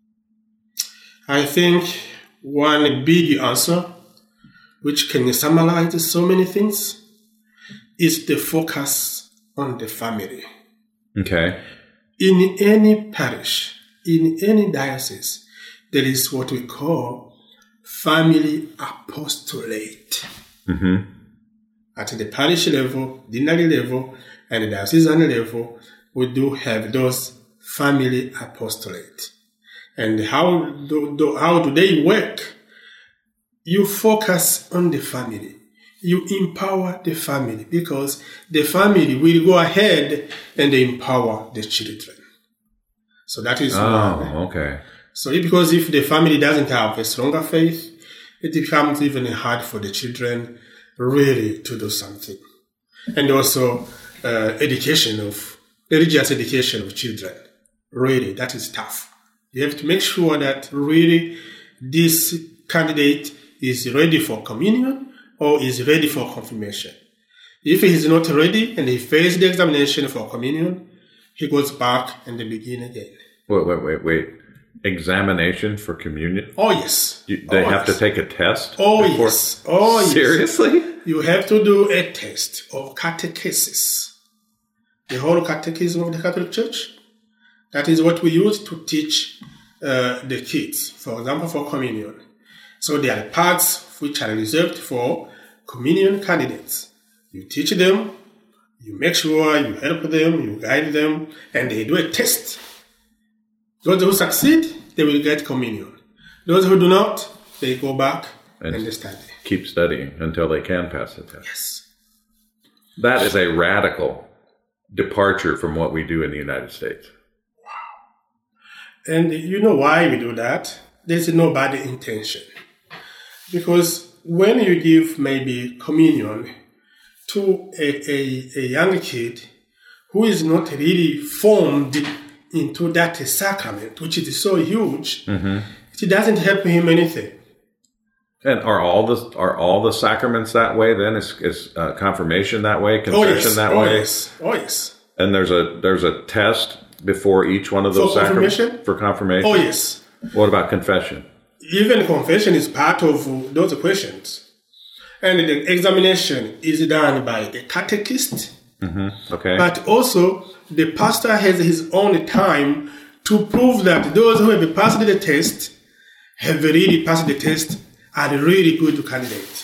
I think one big answer, which can summarize so many things, is the focus on the family. Okay. In any parish, in any diocese, there is what we call family apostolate. Mm-hmm. At the parish level, deanery level, and the diocesan level, we do have those family apostolate. And how do they work? You focus on the family. You empower the family because the family will go ahead and empower the children. So that is one. Okay. So because if the family doesn't have a stronger faith, it becomes even hard for the children really to do something. And also religious education of children. Really, that is tough. You have to make sure that really this candidate is ready for communion or is ready for confirmation. If he is not ready and he fails the examination for communion, he goes back and they begin again. Wait. Examination for communion? Oh, yes. They have to take a test? Oh, yes. Oh, yes. Seriously? You have to do a test of catechesis. The whole catechism of the Catholic Church. That is what we use to teach the kids, for example, for communion. So there are parts which are reserved for communion candidates. You teach them, you make sure you help them, you guide them, and they do a test. Those who succeed, they will get communion. Those who do not, they go back and they study. Keep studying until they can pass the test. Yes. That is a radical departure from what we do in the United States. Wow. And you know why we do that? There's no bad intention. Because when you give maybe communion to a young kid who is not really formed into that sacrament, which is so huge, it doesn't help him anything. And are all the sacraments that way? Then is confirmation that way? Confession that way? Oh yes. And there's a test before each one of those sacraments for confirmation. Oh yes. What about confession? Even confession is part of those questions, and the examination is done by the catechist. Mm-hmm. Okay. But also the pastor has his own time to prove that those who have passed the test have really passed the test, are really good candidates.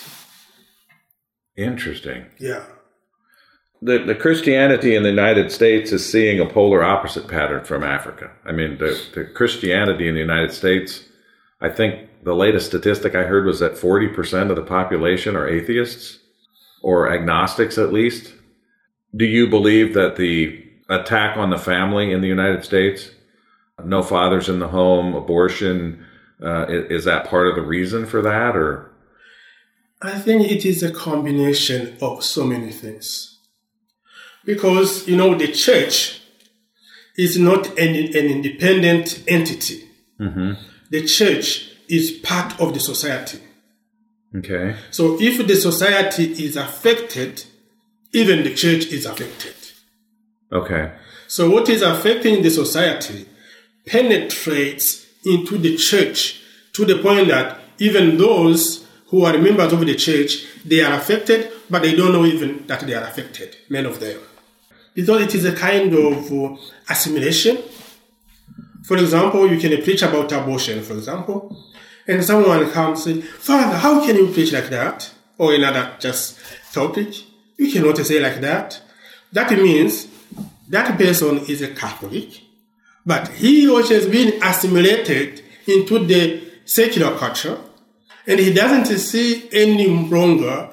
Interesting. Yeah. The Christianity in the United States is seeing a polar opposite pattern from Africa. I mean, the Christianity in the United States, I think the latest statistic I heard was that 40% of the population are atheists, or agnostics at least. Do you believe that the attack on the family in the United States, no fathers in the home, abortion, is that part of the reason for that, or? I think it is a combination of so many things. Because, the church is not an independent entity. Mm-hmm. The church is part of the society. Okay. So if the society is affected, even the church is affected. Okay. So what is affecting the society penetrates into the church to the point that even those who are members of the church, they are affected, but they don't know even that they are affected, many of them. Because it is a kind of assimilation. For example, you can preach about abortion, for example, and someone comes and says, Father, how can you preach like that? Or another just topic. You cannot say like that. That means that person is a Catholic, but he or she has been assimilated into the secular culture, and he doesn't see any longer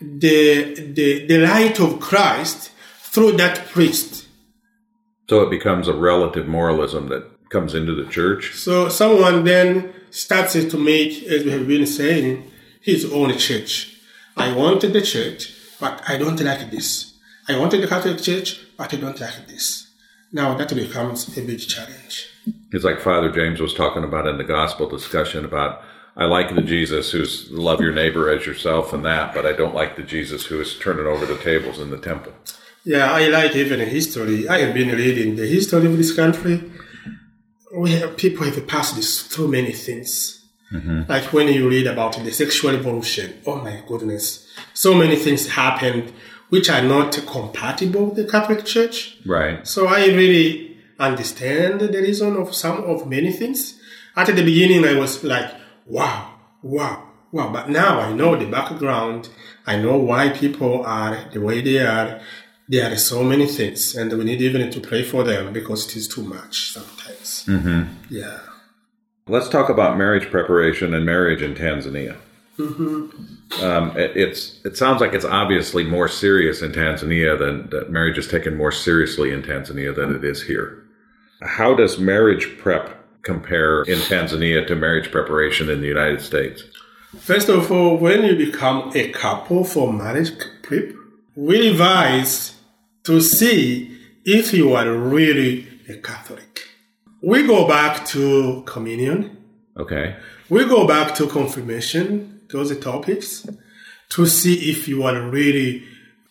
the light of Christ through that priest. So it becomes a relative moralism that comes into the church. So someone then starts to make, as we have been saying, his own church. I wanted the church, but I don't like this. I wanted the Catholic Church, but I don't like this. Now that becomes a big challenge. It's like Father James was talking about in the gospel discussion about, I like the Jesus who's love your neighbor as yourself and that, but I don't like the Jesus who is turning over the tables in the temple. Yeah, I like even history. I have been reading the history of this country. People have passed through many things. Mm-hmm. Like when you read about the sexual revolution, oh my goodness, so many things happened which are not compatible with the Catholic Church. Right. So I really understand the reason of many things. At the beginning, I was like, wow. But now I know the background. I know why people are the way they are. There are so many things, and we need even to pray for them because it is too much sometimes. Mm-hmm. Yeah. Let's talk about marriage preparation and marriage in Tanzania. Mm-hmm. It sounds like it's obviously more serious in Tanzania that marriage is taken more seriously in Tanzania than it is here. How does marriage prep compare in Tanzania to marriage preparation in the United States? First of all, when you become a couple for marriage prep, we advise to see if you are really a Catholic. We go back to communion. Okay. We go back to confirmation, those topics, to see if you are really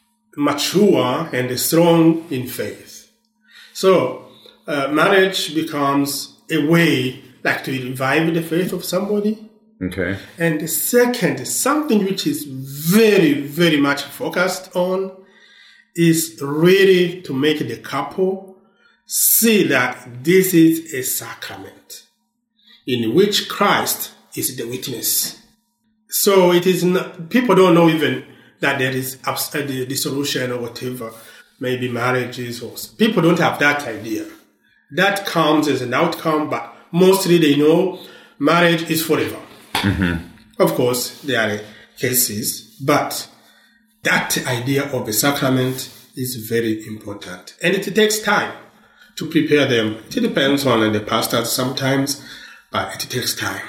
mature and strong in faith. So, marriage becomes a way like to revive the faith of somebody. Okay. And the second, something which is very, very much focused on is really to make the couple see that this is a sacrament in which Christ is the witness. So it is not, people don't know even that there is the dissolution or whatever, maybe marriages, or people don't have that idea. That comes as an outcome, but mostly they know marriage is forever. Mm-hmm. Of course, there are cases, but that idea of a sacrament is very important. And it takes time to prepare them. It depends on the pastors sometimes, but it takes time.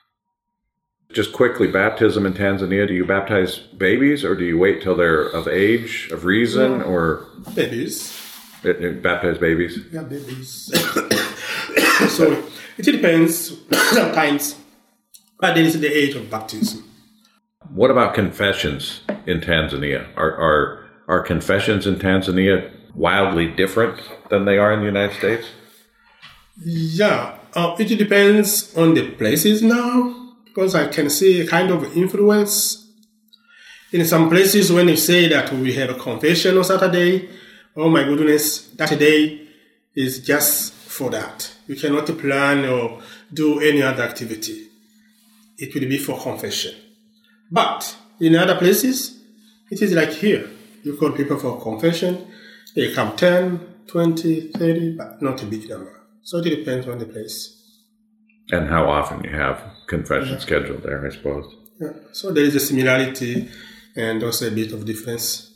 Just quickly, baptism in Tanzania, do you baptize babies or do you wait till they're of age, of reason, or? Babies. Baptize babies? Yeah, babies. So it depends sometimes, but there is the age of baptism. What about confessions in Tanzania? Are confessions in Tanzania wildly different than they are in the United States? Yeah, it depends on the places now, because I can see a kind of influence. In some places, when you say that we have a confession on Saturday, oh my goodness, that day is just for that. You cannot plan or do any other activity. It will be for confession. But in other places, it is like here. You call people for confession. They come 10, 20, 30, but not a big number. So it depends on the place. And how often you have confession scheduled there, I suppose. Yeah. So there is a similarity and also a bit of difference.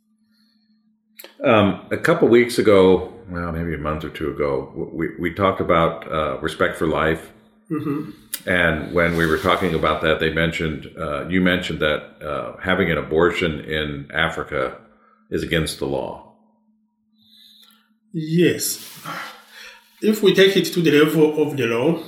A couple weeks ago, well, maybe a month or two ago, we talked about respect for life. Mm-hmm. And when we were talking about that, you mentioned that having an abortion in Africa is against the law. Yes. If we take it to the level of the law,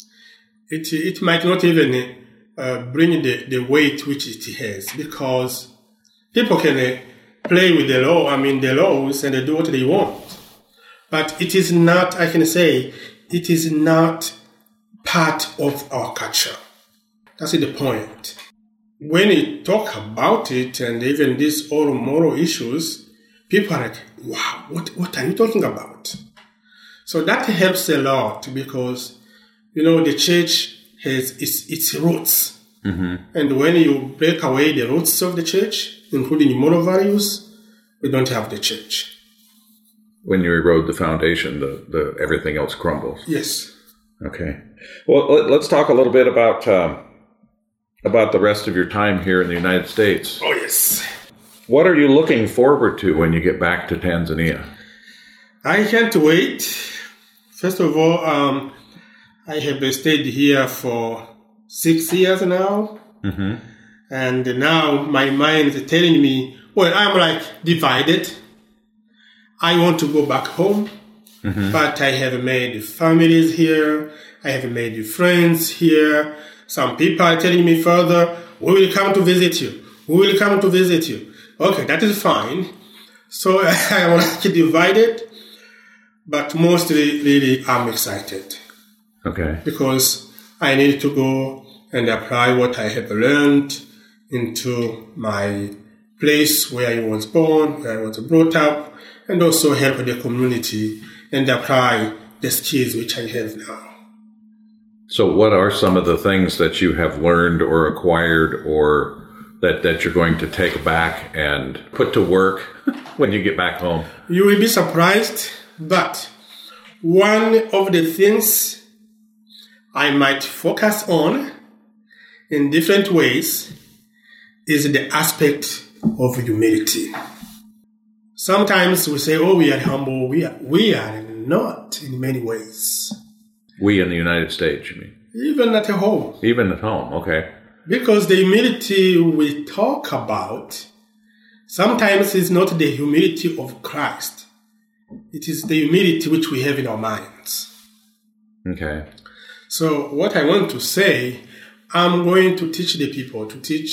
it might not even bring the weight which it has, because people can play with the laws, and they do what they want. But it is not, I can say, it is not part of our culture. That's the point. When you talk about it, and even these all moral issues, people are like, wow, what are you talking about? So that helps a lot, because, the church has its roots. Mm-hmm. And when you break away the roots of the church, including moral values, we don't have the church. When you erode the foundation, the everything else crumbles. Yes. Okay. Well, let's talk a little bit about the rest of your time here in the United States. Oh, yes. What are you looking forward to when you get back to Tanzania? I can't wait. First of all, I have stayed here for 6 years now. Mm-hmm. And now my mind is telling me, well, I'm like divided. I want to go back home, but I have made families here. I have made friends here. Some people are telling me further, we will come to visit you. We will come to visit you. Okay, that is fine. So I am like divided, but mostly really I'm excited. Okay. Because I need to go and apply what I have learned into my place where I was born, where I was brought up, and also help the community and apply the skills which I have now. So what are some of the things that you have learned or acquired or that you're going to take back and put to work when you get back home? You will be surprised, but one of the things I might focus on in different ways is the aspect of humility. Sometimes we say, oh, we are humble. We are not in many ways. We in the United States, you mean? Even at home. Even at home, okay. Because the humility we talk about sometimes is not the humility of Christ. It is the humility which we have in our minds. Okay. So what I want to say, I'm going to teach the people,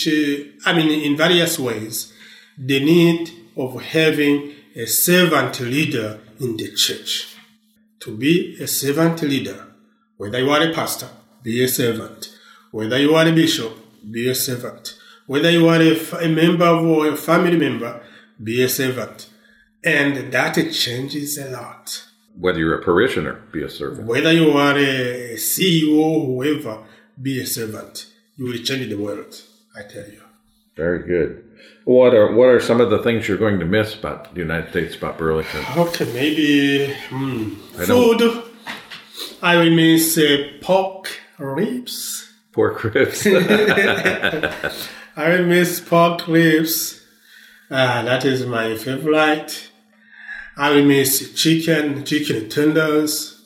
in various ways, the need of having a servant leader in the church. To be a servant leader, whether you are a pastor, be a servant. Whether you are a bishop, be a servant. Whether you are a member or a family member, be a servant. And that changes a lot. Whether you're a parishioner, be a servant. Whether you are a CEO, whoever, be a servant. You will change the world, I tell you. Very good. What are some of the things you're going to miss about the United States, about Burlington? Okay, maybe food. I will miss pork ribs. Pork ribs. I will miss pork ribs. That is my favorite. I will miss chicken tenders.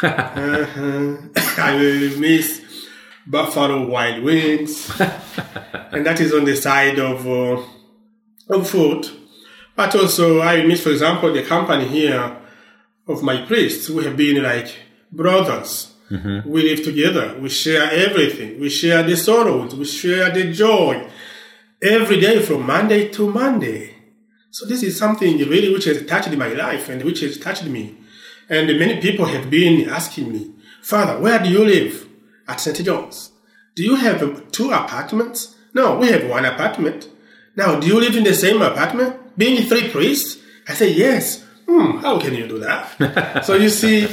I will miss Buffalo Wild Wings. And that is on the side of food. But also I will miss, for example, the company here of my priests. We have been like brothers. Mm-hmm. We live together. We share everything. We share the sorrows. We share the joy. Every day from Monday to Monday. So this is something really which has touched my life and which has touched me. And many people have been asking me, Father, where do you live? At St. John's. Do you have 2 apartments? No, we have 1 apartment. Now, do you live in the same apartment? Being 3 priests? I say, yes. How can you do that? So you see,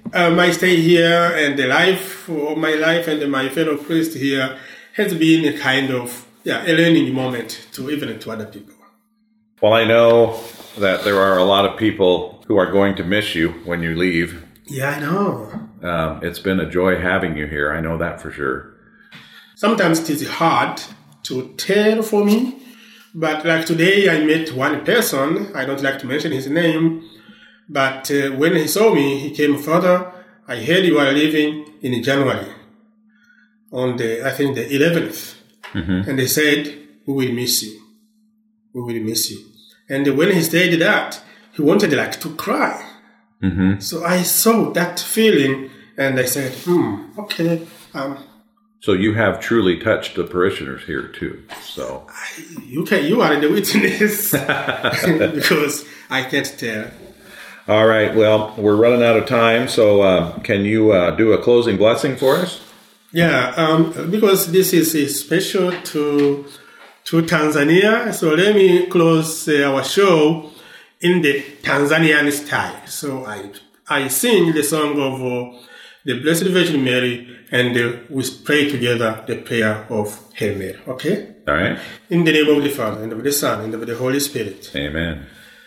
my stay here and the life of my life and my fellow priests here has been a kind of a learning moment even to other people. Well, I know that there are a lot of people who are going to miss you when you leave. Yeah, I know. It's been a joy having you here. I know that for sure. Sometimes it is hard to tell for me, but like today I met one person. I don't like to mention his name, but when he saw me, he came further. I heard you are leaving in January on the 11th. Mm-hmm. And they said, we will miss you. We will miss you. And when he said that, he wanted to cry. Mm-hmm. So I saw that feeling and I said, okay. So you have truly touched the parishioners here too. So you are the witness because I can't tell. All right. Well, we're running out of time. So can you do a closing blessing for us? Yeah, because this is special to Tanzania. So let me close our show in the Tanzanian style. So I sing the song of the Blessed Virgin Mary, and we pray together the prayer of Hail Mary. Okay? All right. In the name of the Father, and of the Son, and of the Holy Spirit. Amen.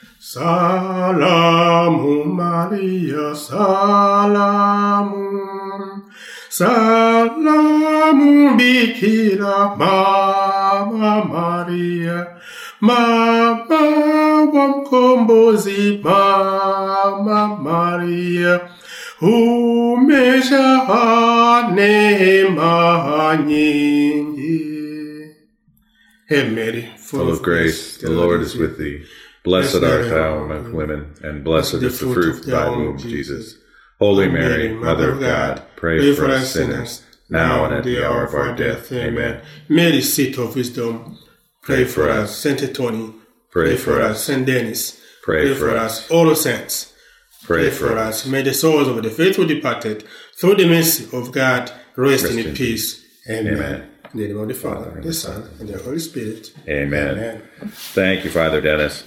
Salamu Maria, salamu, salamu Bikira Mama Maria, Mama wa Mkombozi, Mama Maria, umejaa neema nyingi. Hail Mary, full of grace, the Lord is with thee. Blessed art thou among women, and blessed is the fruit of thy womb, Jesus. Holy Mary, Mother of God, pray for us sinners, now and at the hour of our death. Amen. Mary, seat of wisdom, pray for us. Saint Tony, pray for us. Saint Denis, pray for us. All the saints, pray for us. May the souls of the faithful departed, through the mercy of God, rest in peace. Amen. In the name of the Father, the Son, and the Holy Spirit. Amen. Amen. Thank you, Father Dennis.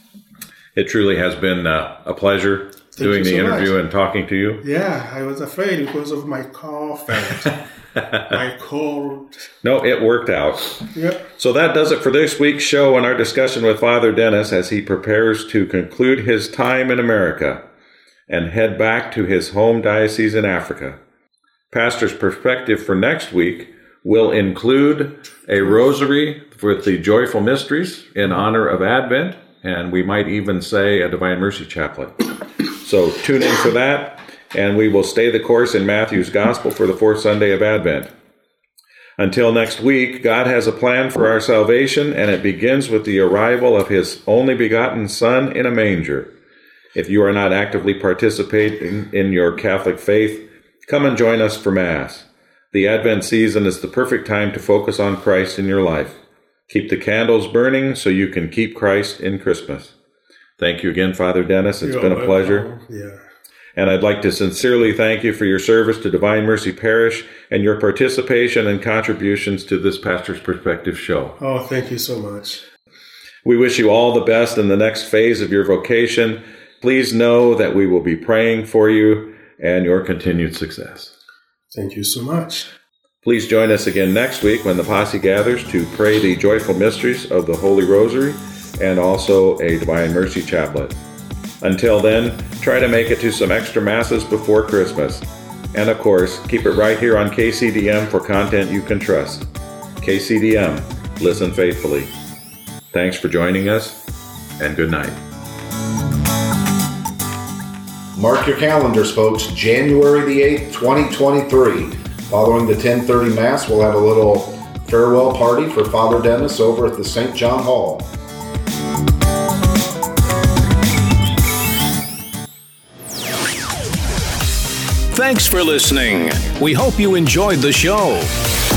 It truly has been a pleasure doing the interview and talking to you. Yeah, I was afraid because of my cough and my cold. No, it worked out. Yep. So that does it for this week's show and our discussion with Father Dennis as he prepares to conclude his time in America and head back to his home diocese in Africa. Pastor's perspective for next week will include a rosary with the joyful mysteries in honor of Advent, and we might even say a Divine Mercy Chaplet. So tune in for that, and we will stay the course in Matthew's Gospel for the fourth Sunday of Advent. Until next week, God has a plan for our salvation, and it begins with the arrival of His only begotten Son in a manger. If you are not actively participating in your Catholic faith, come and join us for Mass. The Advent season is the perfect time to focus on Christ in your life. Keep the candles burning so you can keep Christ in Christmas. Thank you again, Father Dennis. It's been a pleasure. Yeah. And I'd like to sincerely thank you for your service to Divine Mercy Parish and your participation and contributions to this Pastor's Perspective show. Oh, thank you so much. We wish you all the best in the next phase of your vocation. Please know that we will be praying for you and your continued success. Thank you so much. Please join us again next week when the posse gathers to pray the joyful mysteries of the Holy Rosary and also a Divine Mercy Chaplet. Until then, try to make it to some extra Masses before Christmas. And of course, keep it right here on KCDM for content you can trust. KCDM, listen faithfully. Thanks for joining us, and good night. Mark your calendars, folks. January the 8th, 2023. Following the 10:30 Mass, we'll have a little farewell party for Father Dennis over at the St. John Hall. Thanks for listening. We hope you enjoyed the show.